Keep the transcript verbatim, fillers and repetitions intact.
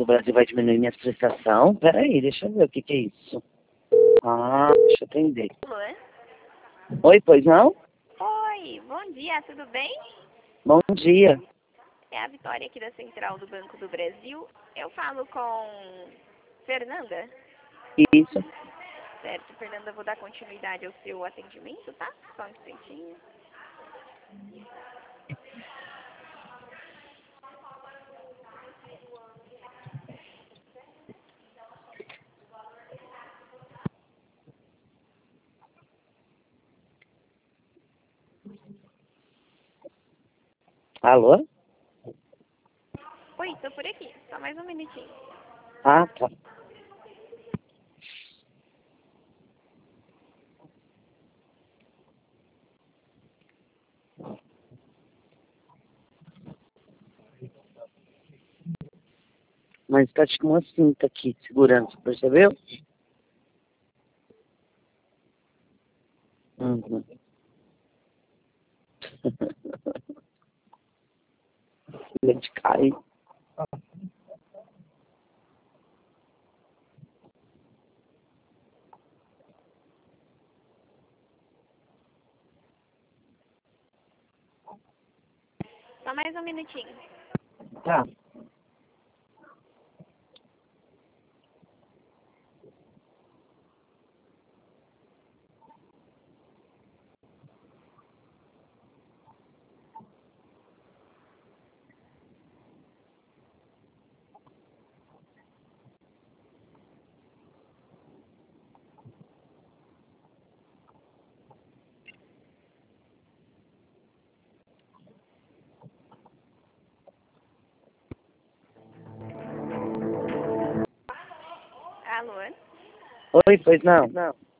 do Brasil vai diminuir minha prestação? Peraí, deixa eu ver o que que é isso. Ah, deixa eu atender. Alô? Oi, pois não? Oi, bom dia, tudo bem? Bom dia. É a Vitória aqui da Central do Banco do Brasil. Eu falo com Fernanda. Isso. Certo, Fernanda, eu vou dar continuidade ao seu atendimento, tá? Só um instantinho. Alô? Oi, tô por aqui, só mais um minutinho. Ah, tá. Mas tá com uma cinta aqui, segurando, você percebeu? Uhum. Leite cai. Só mais um minutinho. Tá. Alô? Oi, pois não? Não.